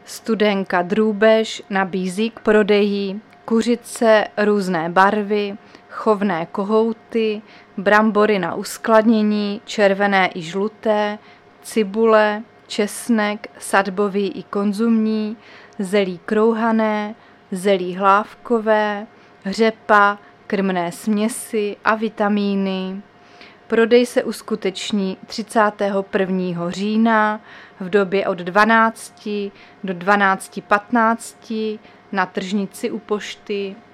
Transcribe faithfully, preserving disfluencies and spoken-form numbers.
Studenka Drůbež nabízí k prodeji kuřice různé barvy, chovné kohouty, brambory na uskladnění, červené i žluté, cibule, česnek, sadbový i konzumní, zelí krouhané, zelí hlávkové, řepa, krmné směsi a vitamíny. Prodej se uskuteční třicátého prvního října v době od dvanácti do dvanácti patnácti na tržnici u pošty.